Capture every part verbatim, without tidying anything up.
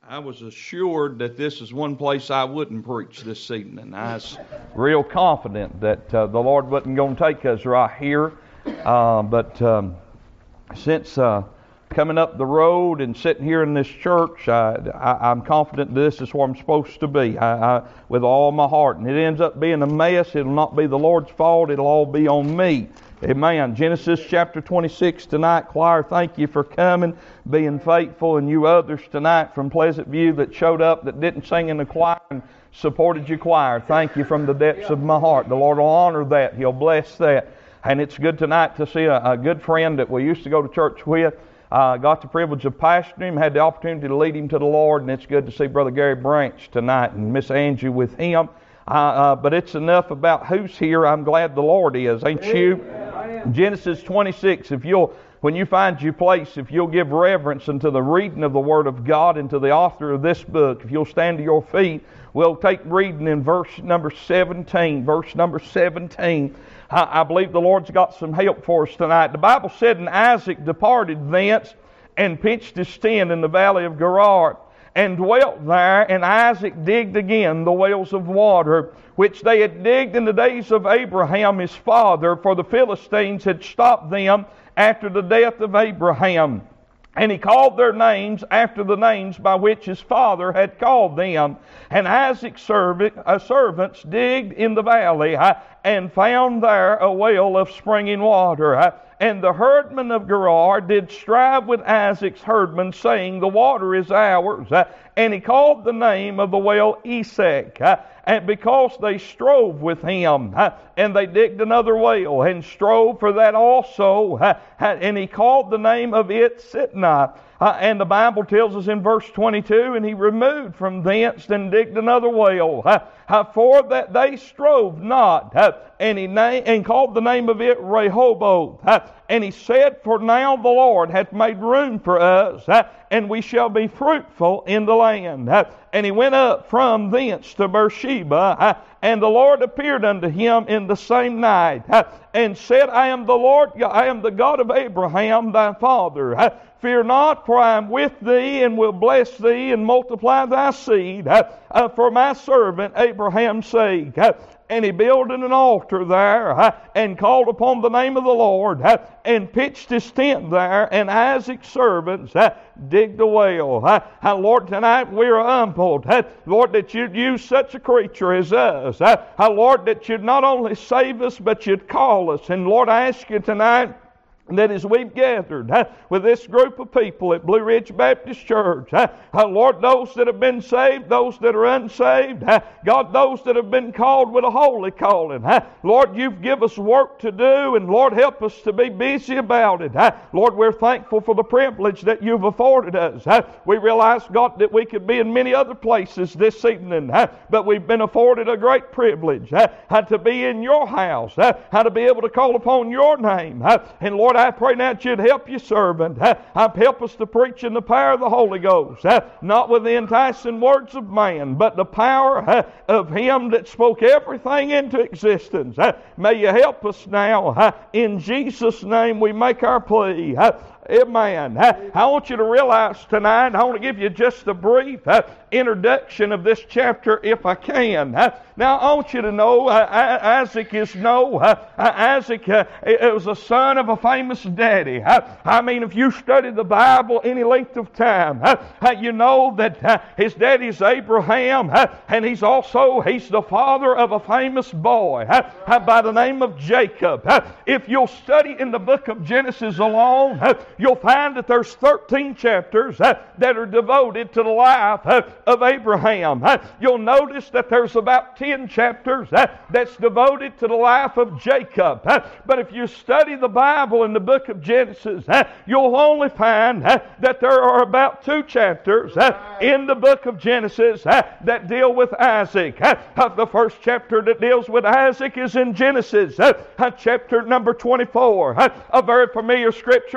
I was assured that this is one place I wouldn't preach this evening. I was real confident that uh, the Lord wasn't going to take us right here. Uh, but um, since uh, coming up the road and sitting here in this church, I, I, I'm confident this is where I'm supposed to be I, I, with all my heart. And it ends up being a mess. It'll not be the Lord's fault. It'll all be on me. Amen. Genesis chapter twenty-six tonight. Choir, thank you for coming, being faithful, and you others tonight from Pleasant View that showed up that didn't sing in the choir and supported your choir. Thank you from the depths of my heart. The Lord will honor that. He'll bless that. And it's good tonight to see a, a good friend that we used to go to church with. I uh, got the privilege of pastoring him, had the opportunity to lead him to the Lord, and it's good to see Brother Gary Branch tonight and Miss Angie with him. Uh, uh, but it's enough about who's here. I'm glad the Lord is, ain't you? Genesis twenty-six, if you'll, when you find your place, if you'll give reverence unto the reading of the Word of God and to the author of this book, if you'll stand to your feet, we'll take reading in verse number seventeen. Verse number seventeen. I, I believe the Lord's got some help for us tonight. The Bible said, and Isaac departed thence and pitched his tent in the valley of Gerar, and dwelt there, and Isaac digged again the wells of water, which they had digged in the days of Abraham his father, for the Philistines had stopped them after the death of Abraham. And he called their names after the names by which his father had called them. And Isaac's servant, uh, servants digged in the valley uh, and found there a well of springing water. Uh, and the herdmen of Gerar did strive with Isaac's herdmen, saying, the water is ours. Uh, and he called the name of the well Esek, uh, and because they strove with him. Uh, and they digged another well, and strove for that also. Uh, and he called the name of it Sitnah. Uh, and the Bible tells us in verse twenty-two, and he removed from thence and digged another well, uh, uh, for that they strove not. Uh, and he na- and called the name of it Rehoboth. Uh, and he said, for now the Lord hath made room for us, uh, and we shall be fruitful in the land. Uh, and he went up from thence to Beersheba, uh, and the Lord appeared unto him in the same night, uh, and said, I am the Lord, I am the God of Abraham thy father. Uh, Fear not, for I am with thee, and will bless thee, and multiply thy seed, uh, uh, for my servant Abraham's sake. Uh, and he builded an altar there, uh, and called upon the name of the Lord, uh, and pitched his tent there, and Isaac's servants uh, digged a well. Uh, uh, Lord, tonight we are humbled, uh, Lord, that you'd use such a creature as us. Uh, uh, Lord, that you'd not only save us, but you'd call us. And Lord, I ask you tonight, that as we've gathered uh, with this group of people at Blue Ridge Baptist Church, uh, uh, Lord, those that have been saved, those that are unsaved, uh, God, those that have been called with a holy calling, uh, Lord, you've given us work to do, and Lord, help us to be busy about it. Uh, Lord, we're thankful for the privilege that you've afforded us. Uh, we realize, God, that we could be in many other places this evening, uh, but we've been afforded a great privilege uh, uh, to be in your house, uh, uh, to be able to call upon your name. Uh, and Lord, I pray now that you'd help your servant. Uh, help us to preach in the power of the Holy Ghost, uh, not with the enticing words of man, but the power uh, of Him that spoke everything into existence. Uh, may you help us now. Uh, in Jesus' name we make our plea. Uh, Amen. I, I want you to realize tonight, I want to give you just a brief uh, introduction of this chapter if I can. Uh, now I want you to know uh, Isaac is no, uh, Isaac uh, it was a son of a famous daddy. Uh, I mean, if you study the Bible any length of time, uh, uh, you know that uh, his daddy's Abraham, uh, and he's also, he's the father of a famous boy uh, uh, by the name of Jacob. Uh, if you'll study in the book of Genesis alone, uh, you'll find that there's thirteen chapters uh, that are devoted to the life uh, of Abraham. Uh, you'll notice that there's about ten chapters uh, that's devoted to the life of Jacob. Uh, but if you study the Bible in the book of Genesis, uh, you'll only find uh, that there are about two chapters uh, in the book of Genesis uh, that deal with Isaac. Uh, uh, the first chapter that deals with Isaac is in Genesis, uh, uh, chapter number twenty-four, uh, a very familiar scripture, and that's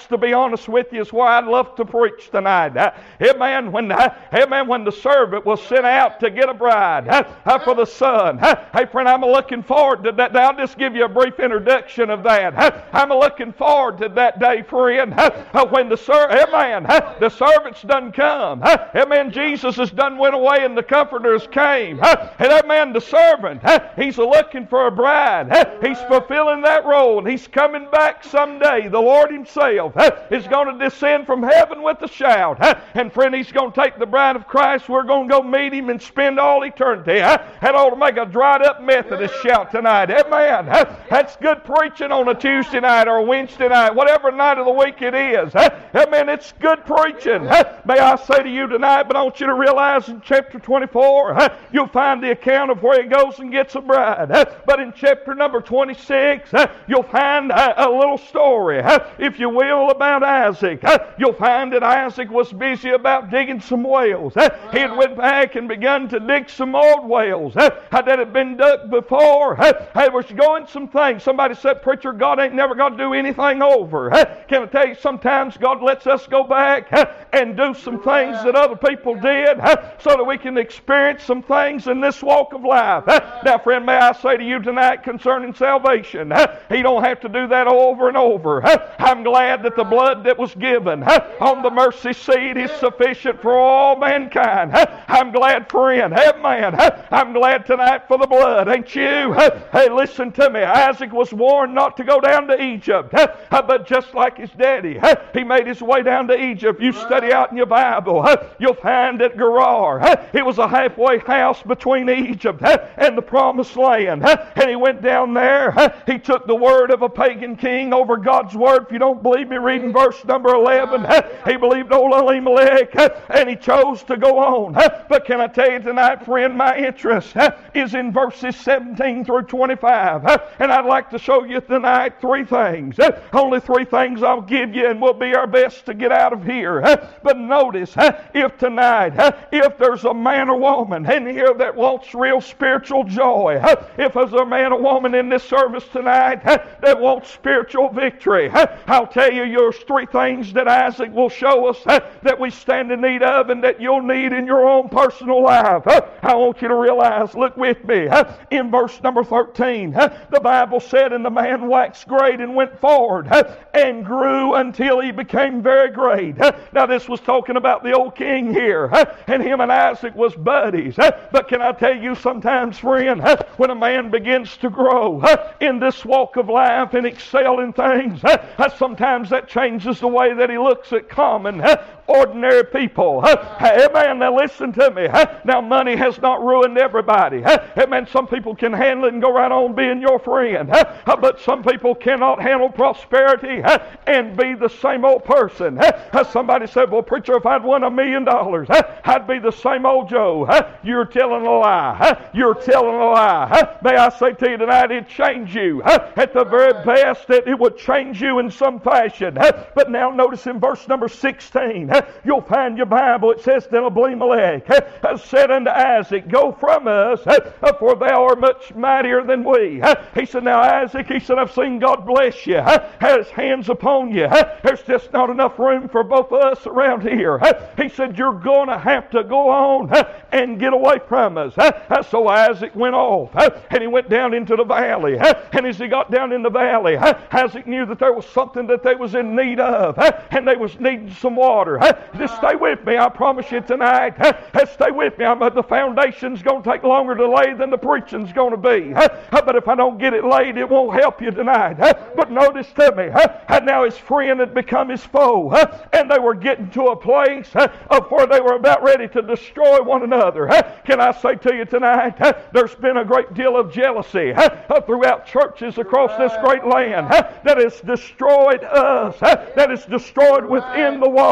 to be honest with you, is where I'd love to preach tonight. Amen. When, amen, when the servant was sent out to get a bride for the son. Hey, friend, I'm looking forward to that. I'll just give you a brief introduction of that. I'm looking forward to that day, friend, when the ser- amen, the servants done come. Amen. Jesus has done went away and the comforters came. And amen, the servant, he's looking for a bride. He's fulfilling that role and he's coming back someday. The Lord himself is going to descend from heaven with a shout. And friend, he's going to take the bride of Christ. We're going to go meet him and spend all eternity. That ought to make a dried up Methodist shout tonight. Amen. That's good preaching on a Tuesday night or a Wednesday night, whatever night of the week it is. Amen. It's good preaching. May I say to you tonight, but I want you to realize in chapter twenty-four, you'll find the account of where he goes and gets a bride. But in chapter number twenty-six, you'll find a little story, if you will, about Isaac. You'll find that Isaac was busy about digging some wells. He had went back and begun to dig some old wells that had been dug before. There was going some things. Somebody said, preacher, God ain't never going to do anything over. Can I tell you, sometimes God lets us go back and do some things that other people did so that we can experience some things in this walk of life. Now, friend, may I say to you tonight concerning salvation, He don't have to do that over and over. I'm glad that the blood that was given on the mercy seat is sufficient for all mankind. I'm glad, friend. Amen. I'm glad tonight for the blood, ain't you? Hey, listen to me. Isaac was warned not to go down to Egypt, but just like his daddy, he made his way down to Egypt. You study out in your Bible, you'll find that Gerar, it was a halfway house between Egypt and the Promised Land. And he went down there. He took the word of a pagan king over God's word. If you don't believe me, read in verse number eleven. He believed old Elimelech, and he chose to go on. But can I tell you tonight, friend, my interest is in verses seventeen through twenty-five. And I'd like to show you tonight three things. Only three things I'll give you, and we'll be our best to get out of here. But notice, if tonight, if there's a man or woman in here that wants real spiritual joy, if there's a man or woman in this service tonight that wants spiritual victory, I'll tell you, there's three things that Isaac will show us that we stand in need of and that you'll need in your own personal life. I want you to realize, look with me, in verse number thirteen, the Bible said, and the man waxed great and went forward and grew until he became very great. Now this was talking about the old king here, and him and Isaac was buddies. But can I tell you, sometimes, friend, when a man begins to grow in this walk of life and excel in things, sometimes that changes the way that he looks at common, ordinary people. Amen. Now listen to me. Now money has not ruined everybody. Amen. Some people can handle it and go right on being your friend. But some people cannot handle prosperity and be the same old person. Somebody said, well, preacher, if I'd won a million dollars, I'd be the same old Joe. You're telling a lie. You're telling a lie. May I say to you tonight, it'd change you. At the very best, that it would change you in some fashion. But now notice in verse number sixteen, you'll find your Bible. It says, then Abimelech said unto Isaac, go from us, for thou art much mightier than we. He said, now Isaac, he said, I've seen God bless you, had his hands upon you. There's just not enough room for both of us around here. He said, you're going to have to go on and get away from us. So Isaac went off, and he went down into the valley. And as he got down in the valley, Isaac knew that there was something that they was in need of, and they was needing some water. Just stay with me. I promise you tonight. Stay with me. I'm, the foundation's going to take longer to lay than the preaching's going to be. But if I don't get it laid, it won't help you tonight. But notice to me, now his friend had become his foe, and they were getting to a place of where they were about ready to destroy one another. Can I say to you tonight, there's been a great deal of jealousy throughout churches across this great land that has destroyed us, that has destroyed within the walls.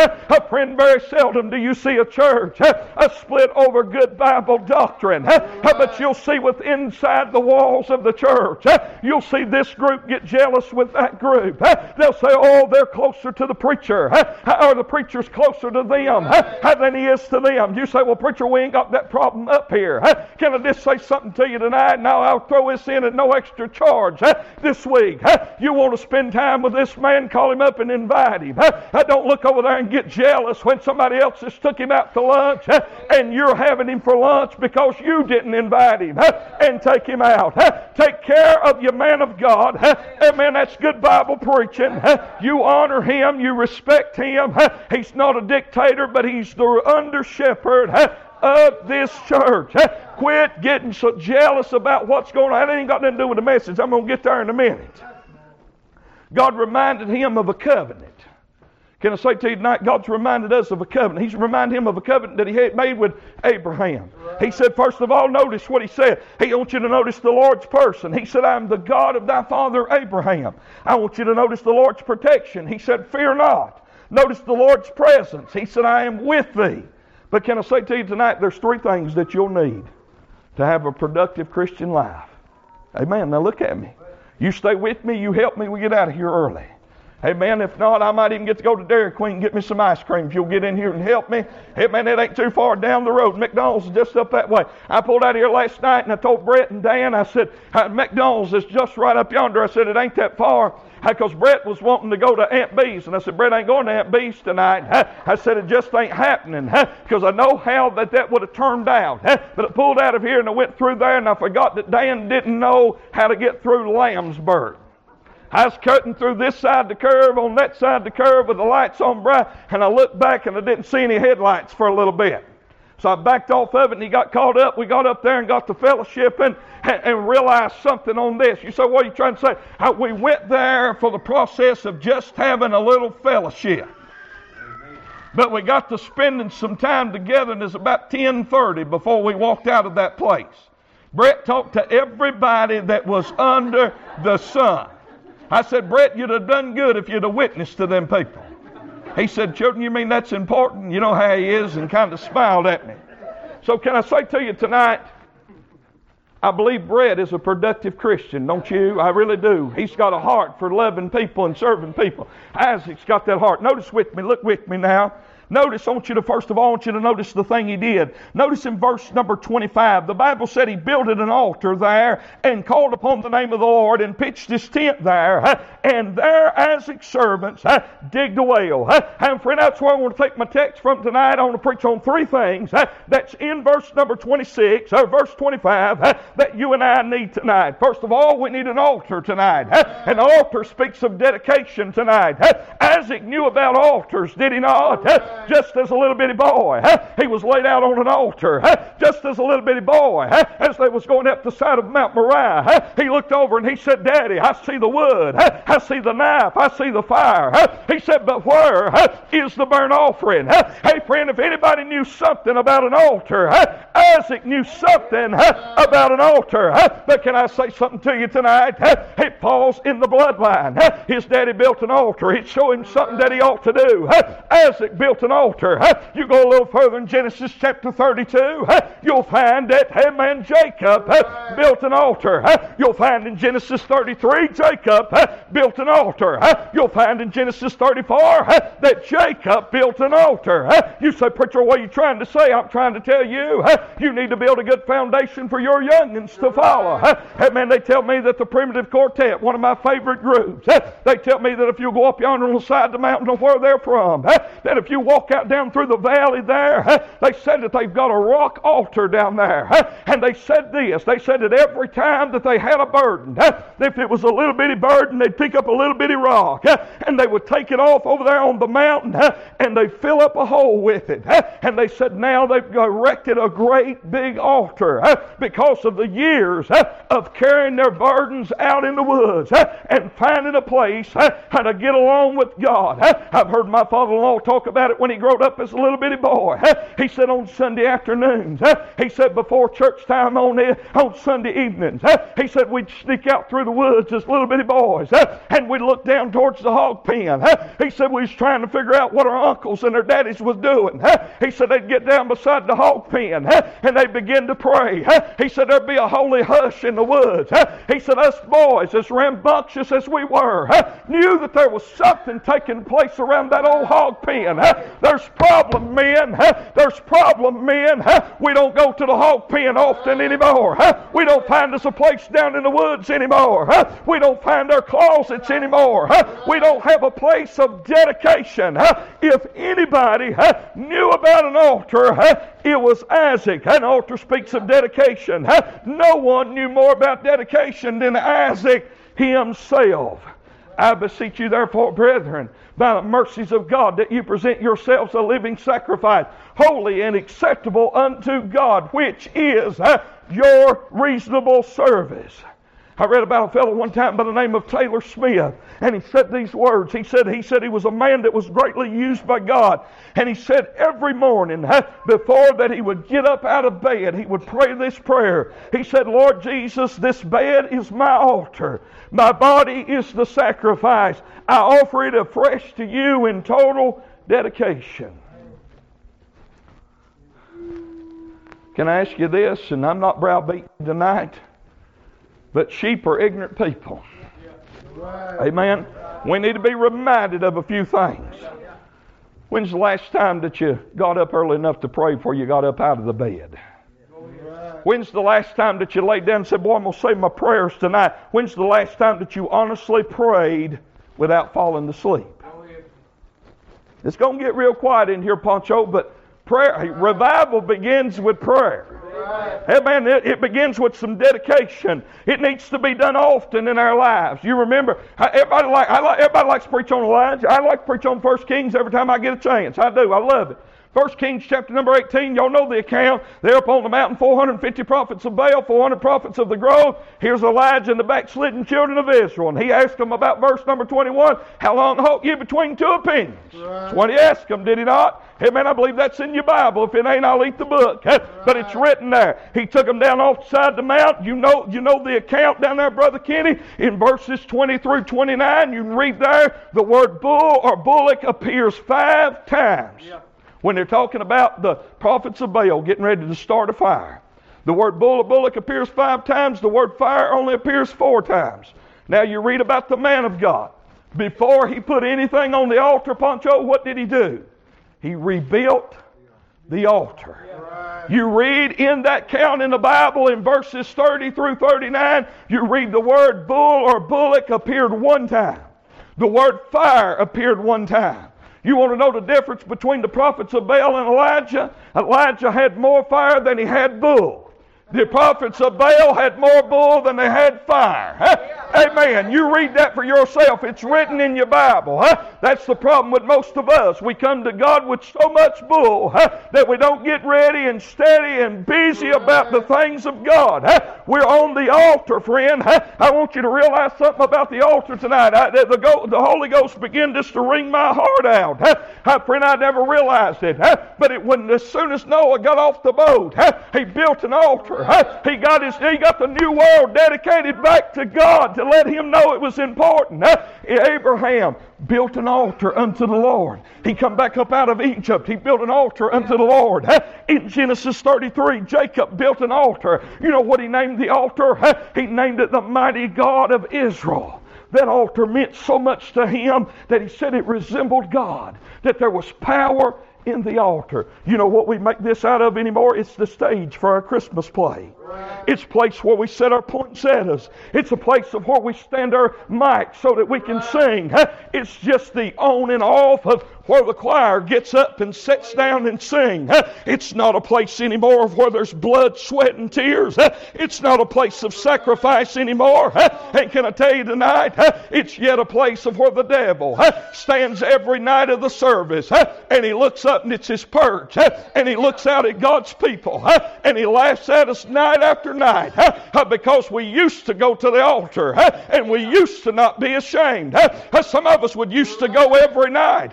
A friend, very seldom do you see a church a split over good Bible doctrine. But you'll see with inside the walls of the church, you'll see this group get jealous with that group. They'll say, oh, they're closer to the preacher, or the preacher's closer to them than he is to them. You say, well, preacher, we ain't got that problem up here. Can I just say something to you tonight? Now I'll throw this in at no extra charge this week. You want to spend time with this man, call him up and invite him. Don't look over there and get jealous when somebody else has took him out to lunch and you're having him for lunch because you didn't invite him and take him out. Take care of your man of God. Amen. That's good Bible preaching. You honor him. You respect him. He's not a dictator, but he's the under shepherd of this church. Quit getting so jealous about what's going on. That ain't got nothing to do with the message. I'm going to get there in a minute. God reminded him of a covenant. Can I say to you tonight, God's reminded us of a covenant. He's reminded him of a covenant that he had made with Abraham. He said, first of all, notice what he said. He wants you to notice the Lord's person. He said, I am the God of thy father Abraham. I want you to notice the Lord's protection. He said, fear not. Notice the Lord's presence. He said, I am with thee. But can I say to you tonight, there's three things that you'll need to have a productive Christian life. Amen. Now look at me. You stay with me, you help me, we get out of here early. Amen. If not, I might even get to go to Dairy Queen and get me some ice cream if you'll get in here and help me. Amen. It ain't too far down the road. McDonald's is just up that way. I pulled out of here last night and I told Brett and Dan, I said, McDonald's is just right up yonder. I said, it ain't that far. Because Brett was wanting to go to Aunt B's. And I said, Brett ain't going to Aunt B's tonight. I said, it just ain't happening. Because I know how that that would have turned out. But I pulled out of here and I went through there and I forgot that Dan didn't know how to get through Lambsburg. I was cutting through this side of the curve, on that side of the curve with the lights on bright, and I looked back and I didn't see any headlights for a little bit. So I backed off of it and he got caught up. We got up there and got to fellowshipping and, and realized something on this. You say, what are you trying to say? Uh, we went there for the process of just having a little fellowship. Amen. But we got to spending some time together, and it's about ten thirty before we walked out of that place. Brett talked to everybody that was under the sun. I said, Brett, you'd have done good if you'd have witnessed to them people. He said, Chilton, you mean that's important? You know how he is, and kind of smiled at me. So can I say to you tonight, I believe Brett is a productive Christian, don't you? I really do. He's got a heart for loving people and serving people. Isaac's got that heart. Notice with me, look with me now. Notice, I want you to, first of all, I want you to notice the thing he did. Notice in verse number twenty-five, the Bible said he builded an altar there and called upon the name of the Lord and pitched his tent there. And there, Isaac's servants digged a well. And friend, that's where I want to take my text from tonight. I want to preach on three things that's in verse number twenty-six, or verse twenty-five, that you and I need tonight. First of all, we need an altar tonight. An altar speaks of dedication tonight. Isaac knew about altars, did he not? Just as a little bitty boy, he was laid out on an altar. Just as a little bitty boy, as they was going up the side of Mount Moriah, he looked over and he said, Daddy, I see the wood, I see the knife, I see the fire. He said, but where is the burnt offering? Hey friend, if anybody knew something about an altar, Isaac knew something about an altar. But can I say something to you tonight? It falls in the bloodline. His daddy built an altar. It showed him something that he ought to do. Isaac built an altar. You go a little further in Genesis chapter thirty-two, you'll find that, hey man, Jacob built an altar. You'll find in Genesis thirty-three, Jacob built an altar. You'll find in Genesis thirty-four that Jacob built an altar. You say, preacher, what are you trying to say? I'm trying to tell you, you need to build a good foundation for your youngins to follow. Hey man, they tell me that the Primitive Quartet, one of my favorite groups, they tell me that if you go up yonder on the side of the mountain of where they're from, that if you walk out down through the valley there, they said that they've got a rock altar down there. And they said this, they said that every time that they had a burden, if it was a little bitty burden, they'd pick up a little bitty rock and they would take it off over there on the mountain and they'd fill up a hole with it. And they said now they've erected a great big altar because of the years of carrying their burdens out in the woods and finding a place to get along with God. I've heard my father-in-law talk about it when he he growed up as a little bitty boy. He said on Sunday afternoons, he said before church time on, on Sunday evenings, he said we'd sneak out through the woods as little bitty boys, and we'd look down towards the hog pen. He said we was trying to figure out what our uncles and their daddies was doing. He said they'd get down beside the hog pen, and they'd begin to pray. He said there'd be a holy hush in the woods. He said us boys, as rambunctious as we were, knew that there was something taking place around that old hog pen. There's problem, men. There's problem, men. We don't go to the hog pen often anymore. We don't find us a place down in the woods anymore. We don't find our closets anymore. We don't have a place of dedication. If anybody knew about an altar, it was Isaac. An altar speaks of dedication. No one knew more about dedication than Isaac himself. I beseech you therefore, brethren, by the mercies of God, that you present yourselves a living sacrifice, holy and acceptable unto God, which is your reasonable service. I read about a fellow one time by the name of Taylor Smith, and he said these words. He said he said he was a man that was greatly used by God, and he said every morning before that he would get up out of bed, he would pray this prayer. He said, Lord Jesus, this bed is my altar. My body is the sacrifice. I offer it afresh to you in total dedication. Can I ask you this, and I'm not browbeating tonight, but sheep are ignorant people. Amen. We need to be reminded of a few things. When's the last time that you got up early enough to pray before you got up out of the bed? When's the last time that you laid down and said, boy, I'm going to say my prayers tonight? When's the last time that you honestly prayed without falling asleep? It's going to get real quiet in here, Poncho, but prayer, revival begins with prayer. Amen. It, it begins with some dedication. It needs to be done often in our lives. You remember, everybody, like, I like, everybody likes to preach on Elijah. I like to preach on First Kings every time I get a chance. I do. I love it. First Kings chapter number eighteen, y'all know the account. They're up on the mountain, four hundred fifty prophets of Baal, four hundred prophets of the grove. Here's Elijah and the backslidden children of Israel. And he asked them about verse number twenty-one, how long halt ye between two opinions? Right. That's what he asked them, did he not? Hey man, I believe that's in your Bible. If it ain't, I'll eat the book. Right. But it's written there. He took them down off the side of the mount. You know, you know the account down there, Brother Kenny. In verses twenty through twenty-nine, you can read there, the word bull or bullock appears five times. Yeah. When they're talking about the prophets of Baal getting ready to start a fire. The word bull or bullock appears five times. The word fire only appears four times. Now you read about the man of God. Before he put anything on the altar, Poncho, what did he do? He rebuilt the altar. You read in that count in the Bible in verses thirty through thirty-nine, you read the word bull or bullock appeared one time. The word fire appeared one time. You want to know the difference between the prophets of Baal and Elijah? Elijah had more fire than he had bull. The prophets of Baal had more bull than they had fire. Huh? Amen. You read that for yourself. It's written in your Bible. Huh? That's the problem with most of us. We come to God with so much bull huh, that we don't get ready and steady and busy about the things of God. Huh? We're on the altar, friend. Huh? I want you to realize something about the altar tonight. I, the, the, the Holy Ghost began just to wring my heart out. Huh? Huh, friend, I never realized it. Huh? But it, when as soon as Noah got off the boat, huh, he built an altar. Huh? He got his, he got the new world dedicated back to God to let him know it was important. Huh? Abraham built an altar unto the Lord. He come back up out of Egypt. He built an altar unto the Lord. Huh? In Genesis thirty-three, Jacob built an altar. You know what he named the altar? Huh? He named it the Mighty God of Israel. That altar meant so much to him that he said it resembled God, that there was power in the altar. You know what we make this out of anymore? It's the stage for our Christmas play. Right. It's a place where we set our poinsettias. It's a place of where we stand our mic so that we can right. sing. It's just the on and off of where the choir gets up and sits down and sing. It's not a place anymore of where there's blood, sweat, and tears. It's not a place of sacrifice anymore. And can I tell you tonight, it's yet a place of where the devil stands every night of the service and he looks up and it's his perch and he looks out at God's people and he laughs at us night after night because we used to go to the altar and we used to not be ashamed. Some of us would used to go every night.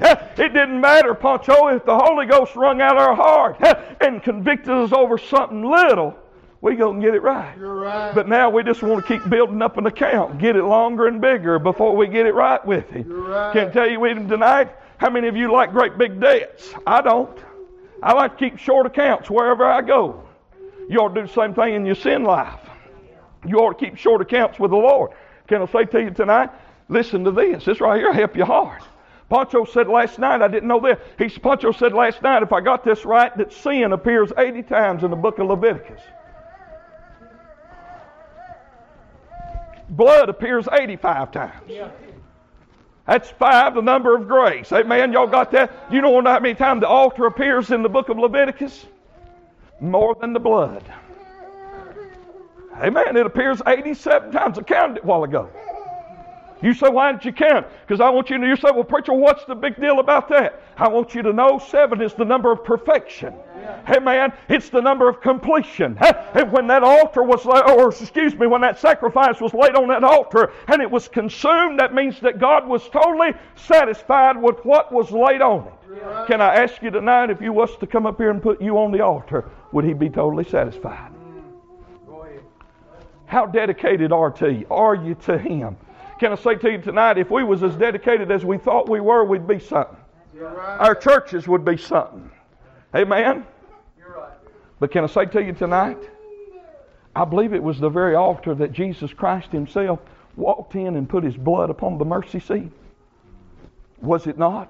It didn't matter, Pancho, if the Holy Ghost wrung out our heart and convicted us over something little, we go and get it right. You're right. But now we just want to keep building up an account, get it longer and bigger before we get it right with Him. You're right. Can I tell you even tonight, how many of you like great big debts? I don't. I like to keep short accounts wherever I go. You ought to do the same thing in your sin life. You ought to keep short accounts with the Lord. Can I say to you tonight, listen to this. This right here will help you hard. Pancho said last night, I didn't know this. He, Pancho said last night, if I got this right, that sin appears eighty times in the book of Leviticus. Blood appears eighty-five times. Yeah. That's five, the number of grace. Amen. Y'all got that? You know how many times the altar appears in the book of Leviticus? More than the blood. Amen. It appears eighty-seven times. I counted it a while ago. You say, why didn't you count? Because I want you to know. You say, well, preacher, what's the big deal about that? I want you to know seven is the number of perfection. Yeah. Amen. It's the number of completion. And when that altar was, or excuse me, when that sacrifice was laid on that altar and it was consumed, that means that God was totally satisfied with what was laid on it. Yeah. Can I ask you tonight, if you was to come up here and put you on the altar, would He be totally satisfied? Go ahead. How dedicated are to you? Are you to Him? Can I say to you tonight, if we was as dedicated as we thought we were, we'd be something. Right. Our churches would be something. Amen? You're right. But can I say to you tonight, I believe it was the very altar that Jesus Christ Himself walked in and put His blood upon the mercy seat. Was it not?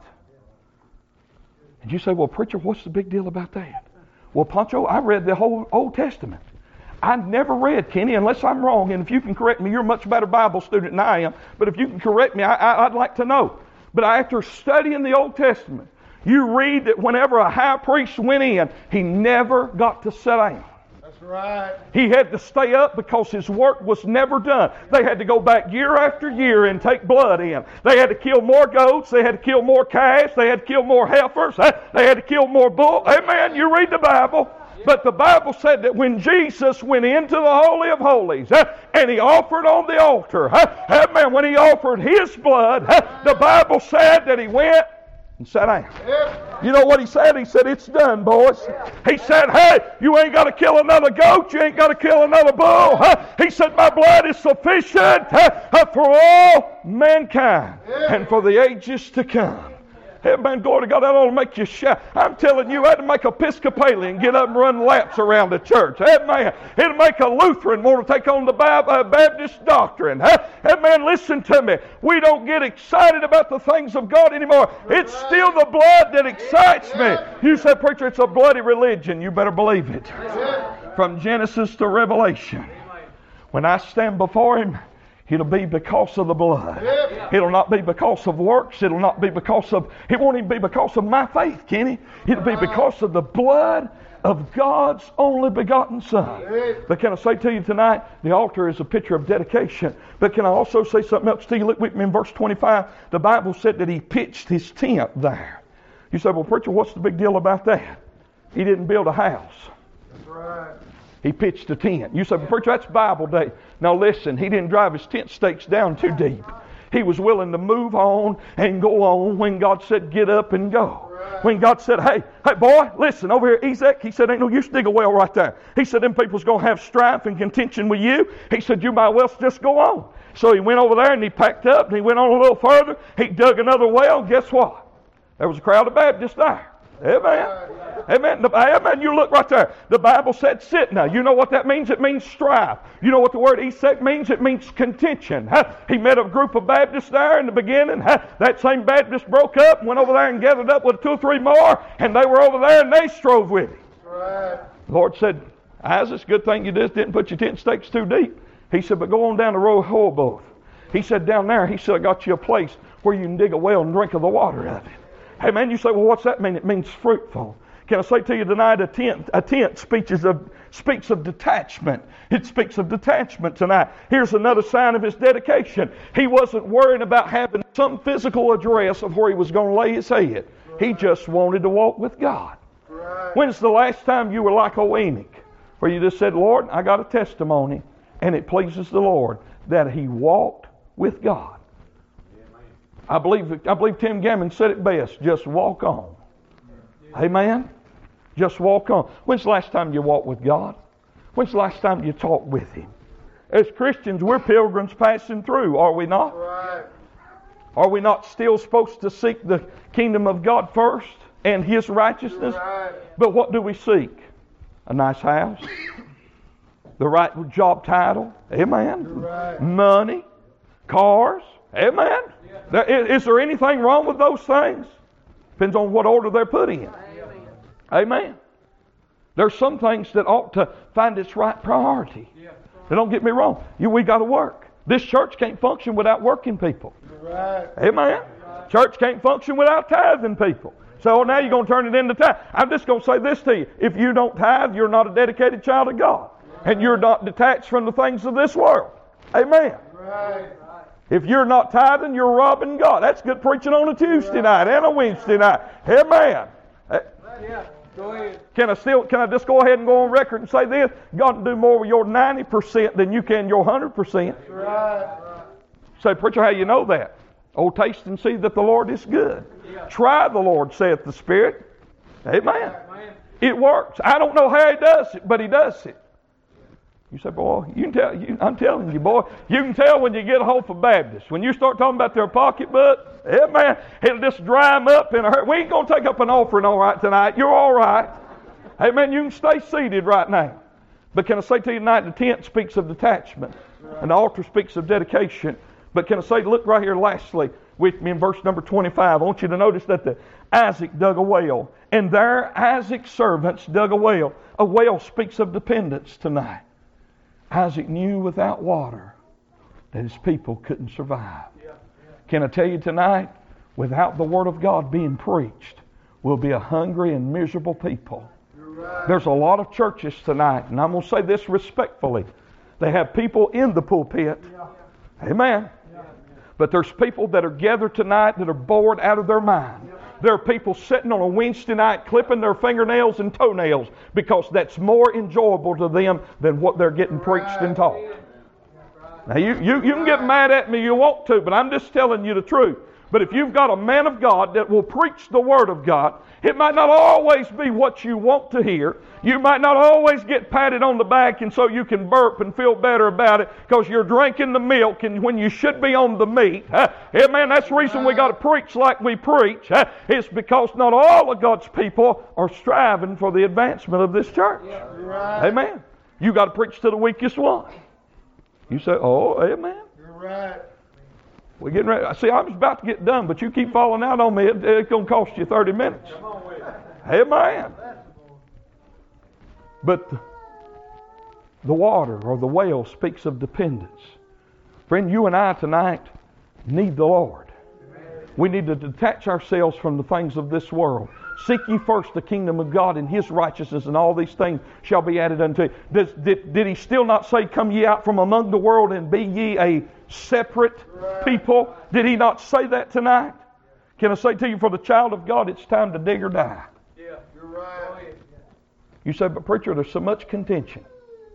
And you say, well, preacher, what's the big deal about that? Well, Pancho, I read the whole Old Testament. I never read, Kenny, unless I'm wrong, and if you can correct me, you're a much better Bible student than I am, but if you can correct me, I, I, I'd like to know. But after studying the Old Testament, you read that whenever a high priest went in, he never got to sit down. That's right. He had to stay up because his work was never done. They had to go back year after year and take blood in. They had to kill more goats. They had to kill more calves. They had to kill more heifers. They had to kill more bulls. Amen. You read the Bible. But the Bible said that when Jesus went into the Holy of Holies uh, and He offered on the altar, uh, amen, when He offered His blood, uh, the Bible said that He went and sat down. You know what He said? He said, it's done, boys. He said, hey, you ain't got to kill another goat. You ain't got to kill another bull. Uh, he said, my blood is sufficient uh, for all mankind and for the ages to come. Amen. Glory to God. That ought to make you shout. I'm telling you, I had to make Episcopalian get up and run laps around the church. Amen. It'll make a Lutheran want to take on the Baptist doctrine. Amen. Listen to me. We don't get excited about the things of God anymore. It's still the blood that excites me. You say, preacher, it's a bloody religion. You better believe it. From Genesis to Revelation. When I stand before Him, it'll be because of the blood. It'll not be because of works. It'll not be because of, it won't even be because of my faith, Kenny. It'll be because of the blood of God's only begotten Son. But can I say to you tonight, the altar is a picture of dedication. But can I also say something else to you? Look with me in verse twenty-five. The Bible said that He pitched His tent there. You say, well, preacher, what's the big deal about that? He didn't build a house. That's right. He pitched a tent. You say, well, preacher, that's Bible day. Now listen, he didn't drive his tent stakes down too deep. He was willing to move on and go on when God said, get up and go. When God said, hey, hey boy, listen, over here, Isaac, He said, ain't no use to dig a well right there. He said, them people's going to have strife and contention with you. He said, you might well just go on. So he went over there and he packed up and he went on a little further. He dug another well. Guess what? There was a crowd of Baptists there. Amen. Amen. The, amen. You look right there. The Bible said sit now. You know what that means? It means strife. You know what the word Esek means? It means contention. Huh? He met a group of Baptists there in the beginning. Huh? That same Baptist broke up, went over there and gathered up with two or three more, and they were over there and they strove with him. Right. The Lord said, Isaac, good thing you just didn't put your tent stakes too deep. He said, but go on down to Rehoboth. He said, down there, he said, I got you a place where you can dig a well and drink of the water of it. Hey man, you say, well, what's that mean? It means fruitful. Can I say to you tonight, a tent, a tent speaks of, speaks of detachment. It speaks of detachment tonight. Here's another sign of his dedication. He wasn't worrying about having some physical address of where he was going to lay his head. He just wanted to walk with God. Right. When's the last time you were like old Enoch, where you just said, Lord, I got a testimony, and it pleases the Lord that he walked with God. I believe I believe Tim Gammon said it best. Just walk on. Amen? Just walk on. When's the last time you walked with God? When's the last time you talked with Him? As Christians, we're pilgrims passing through, are we not? Right. Are we not still supposed to seek the kingdom of God first and His righteousness? Right. But what do we seek? A nice house? The right job title? Amen? Right. Money? Cars? Amen? There, is, is there anything wrong with those things? Depends on what order they're put in. Amen. There's some things that ought to find its right priority. Now, don't get me wrong. You, we got to work. This church can't function without working people. Right. Amen. Church can't function without tithing people. So now you're going to turn it into tithe. I'm just going to say this to you. If you don't tithe, you're not a dedicated child of God. And you're not detached from the things of this world. Amen. Right. If you're not tithing, you're robbing God. That's good preaching on a Tuesday night and a Wednesday night. Amen. Yeah. Go ahead. Can I still? Can I just go ahead and go on record and say this? God can do more with your ninety percent than you can your one hundred percent. Right. Say, preacher, how you know that? Oh, taste and see that the Lord is good. Yeah. Try the Lord, saith the Spirit. Amen. Amen. It works. I don't know how He does it, but He does it. You say, boy, you can tell. You, I'm telling you, boy, you can tell when you get a hold of Baptists. When you start talking about their pocketbook, amen, it'll just dry them up in a hurry. We ain't going to take up an offering all right tonight. You're all right. Amen. You can stay seated right now. But can I say to you tonight, the tent speaks of detachment, and the altar speaks of dedication. But can I say, look right here lastly with me in verse number twenty-five. I want you to notice that the Isaac dug a well, and there Isaac's servants dug a well. A well speaks of dependence tonight. Isaac knew without water that his people couldn't survive. Can I tell you tonight, without the Word of God being preached, we'll be a hungry and miserable people. There's a lot of churches tonight, and I'm going to say this respectfully. They have people in the pulpit. Amen. But there's people that are gathered tonight that are bored out of their mind. There are people sitting on a Wednesday night clipping their fingernails and toenails because that's more enjoyable to them than what they're getting preached and taught. Now, you, you, you can get mad at me you want to, but I'm just telling you the truth. But if you've got a man of God that will preach the Word of God, it might not always be what you want to hear. You might not always get patted on the back and so you can burp and feel better about it because you're drinking the milk and when you should be on the meat. Huh? Amen. That's the reason we got to preach like we preach. Huh? It's because not all of God's people are striving for the advancement of this church. Right. Amen. You got to preach to the weakest one. You say, oh, amen. You're right. We're getting ready. See, I was about to get done, but you keep falling out on me. It, it's going to cost you thirty minutes. Come on with it. Amen. But the, the water or the well speaks of dependence. Friend, you and I tonight need the Lord. We need to detach ourselves from the things of this world. Seek ye first the kingdom of God and His righteousness, and all these things shall be added unto you. Does, did, did He still not say, come ye out from among the world and be ye a separate people? Did He not say that tonight? Can I say to you, for the child of God, it's time to dig or die. Yeah, you're right. You say, but preacher, there's so much contention.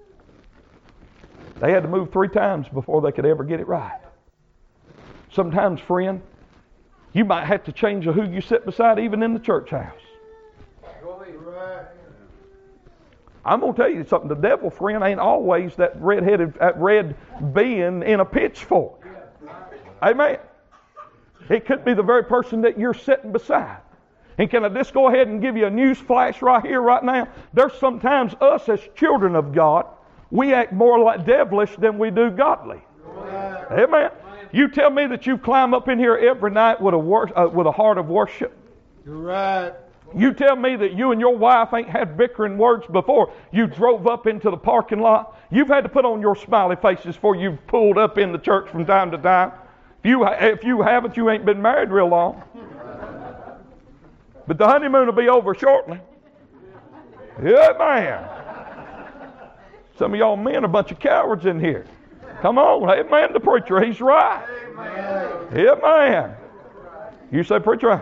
They had to move three times before they could ever get it right. Sometimes, friend, you might have to change who you sit beside even in the church house. Right. I'm going to tell you something. The devil, friend, ain't always that red-headed, that red being in a pitchfork. Amen. It could be the very person that you're sitting beside. And can I just go ahead and give you a news flash right here, right now? There's sometimes us as children of God, we act more like devilish than we do godly. Right. Amen. You tell me that you climb up in here every night with a wor- uh, with a heart of worship. You're right. You tell me that you and your wife ain't had bickering words before you drove up into the parking lot. You've had to put on your smiley faces before you've pulled up in the church from time to time. If you, if you haven't, you ain't been married real long. But the honeymoon will be over shortly. Yeah, man. Some of y'all men are a bunch of cowards in here. Come on, amen, the preacher, he's right. Amen. Amen. You say, preacher,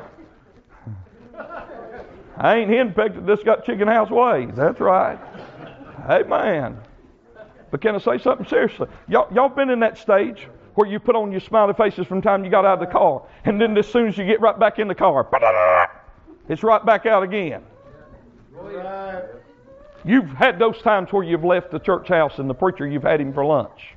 I ain't henpecked that this got chicken house ways. That's right. Amen. But can I say something seriously? Y'all, y'all been in that stage where you put on your smiley faces from the time you got out of the car. And then as soon as you get right back in the car, it's right back out again. Right. You've had those times where you've left the church house and the preacher, you've had him for lunch.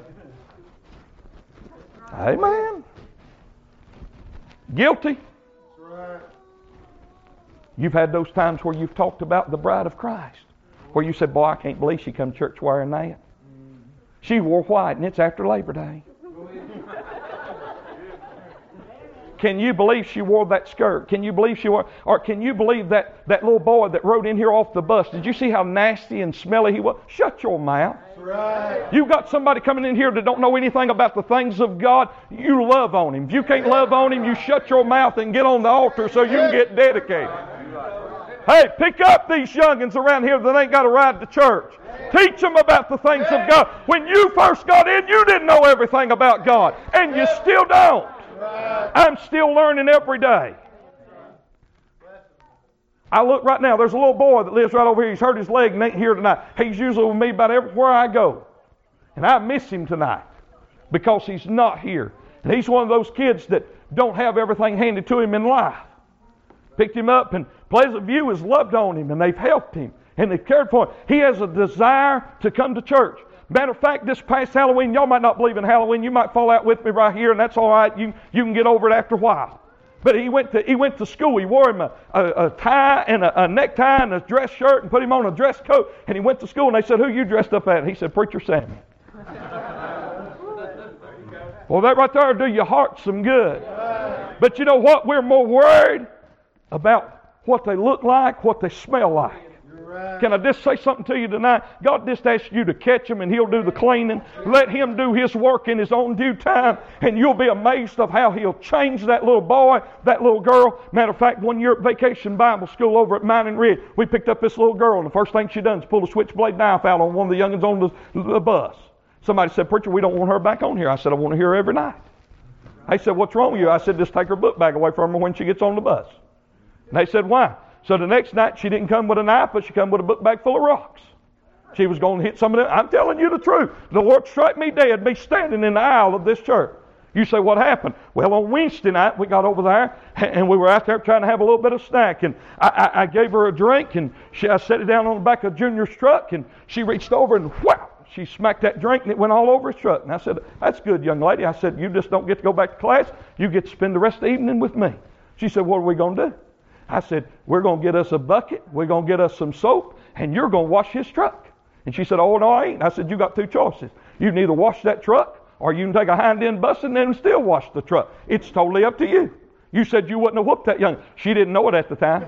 Amen. Guilty. Right. You've had those times where you've talked about the bride of Christ, where you said, boy, I can't believe she come to church wearing that. She wore white and it's after Labor Day. Can you believe she wore that skirt? Can you believe she wore, or can you believe that, that little boy that rode in here off the bus? Did you see how nasty and smelly he was? Shut your mouth. Right. You've got somebody coming in here that don't know anything about the things of God. You love on him. If you can't love on him, you shut your mouth and get on the altar so you can get dedicated. Hey, pick up these youngins around here that ain't got to ride to church. Teach them about the things of God. When you first got in, you didn't know everything about God, and you still don't. I'm still learning every day. I look right now, there's a little boy that lives right over here. He's hurt his leg and ain't here tonight. He's usually with me about everywhere I go. And I miss him tonight because he's not here. And he's one of those kids that don't have everything handed to him in life. Picked him up, and Pleasant View has loved on him, and they've helped him, and they've cared for him. He has a desire to come to church. Matter of fact, this past Halloween, y'all might not believe in Halloween. You might fall out with me right here, and that's all right. You, you can get over it after a while. But he went to he went to school. He wore him a, a, a tie and a, a necktie and a dress shirt and put him on a dress coat. And he went to school, and they said, "Who you dressed up at?" And he said, "Preacher Sammy." Well, that right there will do your heart some good. But you know what? We're more worried about what they look like, what they smell like. Can I just say something to you tonight? God just asks you to catch him and he'll do the cleaning. Let him do his work in his own due time, and you'll be amazed of how he'll change that little boy, that little girl. Matter of fact, one year at Vacation Bible School over at Mountain Ridge, we picked up this little girl, and the first thing she done is pull a switchblade knife out on one of the youngins on the, the bus. Somebody said, "Preacher, we don't want her back on here." I said, "I want to hear her every night." They said, "What's wrong with you?" I said, "Just take her book bag away from her when she gets on the bus." And they said, "Why?" So the next night, she didn't come with a knife, but she come with a book bag full of rocks. She was going to hit some of them. I'm telling you the truth. The Lord struck me dead, me standing in the aisle of this church. You say, "What happened?" Well, on Wednesday night, we got over there, and we were out there trying to have a little bit of snack. And I, I, I gave her a drink, and she, I set it down on the back of Junior's truck, and she reached over and whap! She smacked that drink, and it went all over his truck. And I said, "That's good, young lady." I said, "You just don't get to go back to class. You get to spend the rest of the evening with me." She said, "What are we going to do?" I said, "We're going to get us a bucket, we're going to get us some soap, and you're going to wash his truck." And she said, "Oh, no, I ain't." I said, "You got two choices. You can either wash that truck, or you can take a hind-end bus and then still wash the truck. It's totally up to you." You said you wouldn't have whooped that young. She didn't know it at the time.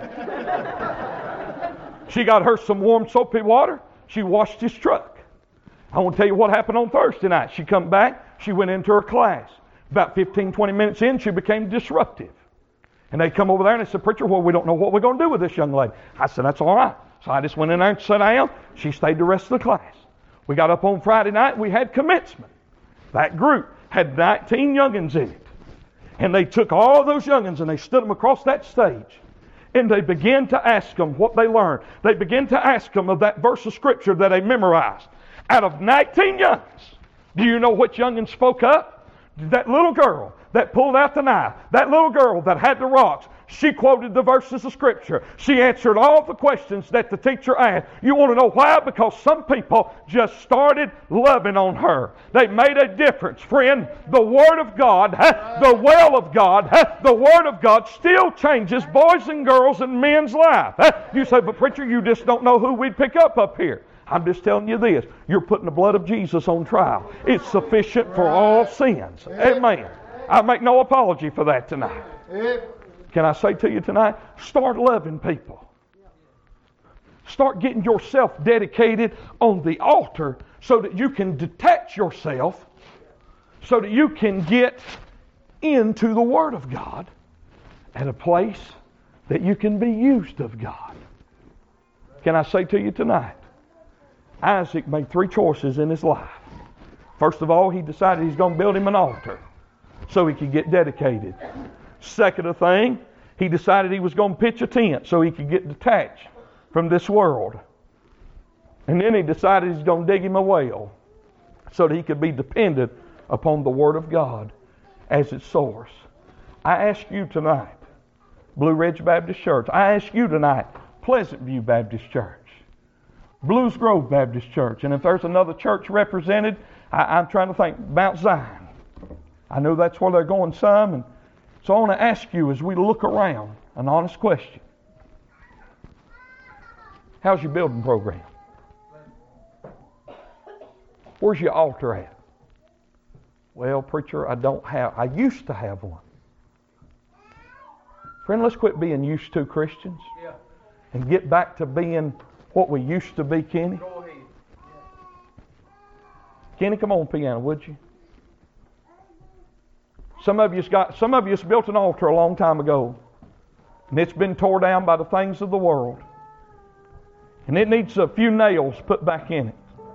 She got her some warm soapy water. She washed his truck. I want to tell you what happened on Thursday night. She come back. She went into her class. About fifteen, twenty minutes in, she became disruptive. And they come over there and they said, "Preacher, well, we don't know what we're going to do with this young lady." I said, "That's all right." So I just went in there and sat down. She stayed the rest of the class. We got up on Friday night and we had commencement. That group had nineteen youngins in it. And they took all those youngins and they stood them across that stage. And they began to ask them what they learned. They began to ask them of that verse of Scripture that they memorized. Out of nineteen youngins, do you know which youngin spoke up? That little girl that pulled out the knife, that little girl that had the rocks, she quoted the verses of Scripture. She answered all the questions that the teacher asked. You want to know why? Because some people just started loving on her. They made a difference. Friend, the Word of God, the well of God, the Word of God still changes boys and girls and men's life. You say, "But preacher, you just don't know who we'd pick up up here." I'm just telling you this. You're putting the blood of Jesus on trial. It's sufficient for all sins. Amen. I make no apology for that tonight. Can I say to you tonight, start loving people. Start getting yourself dedicated on the altar so that you can detach yourself, so that you can get into the Word of God at a place that you can be used of God. Can I say to you tonight, Isaac made three choices in his life. First of all, he decided he's going to build him an altar so he could get dedicated. Second thing, he decided he was going to pitch a tent so he could get detached from this world. And then he decided he's going to dig him a well so that he could be dependent upon the Word of God as its source. I ask you tonight, Blue Ridge Baptist Church, I ask you tonight, Pleasant View Baptist Church, Blues Grove Baptist Church, and if there's another church represented, I, I'm trying to think, Mount Zion. I know that's where they're going some, and so I want to ask you as we look around, an honest question. How's your building program? Where's your altar at? Well, preacher, I don't have, I used to have one. Friend, let's quit being used to Christians Yeah. and get back to being what we used to be, Kenny. Go ahead. Kenny, come on piano, would you? Some of you's got, some of you's built an altar a long time ago, and it's been tore down by the things of the world, and it needs a few nails put back in it.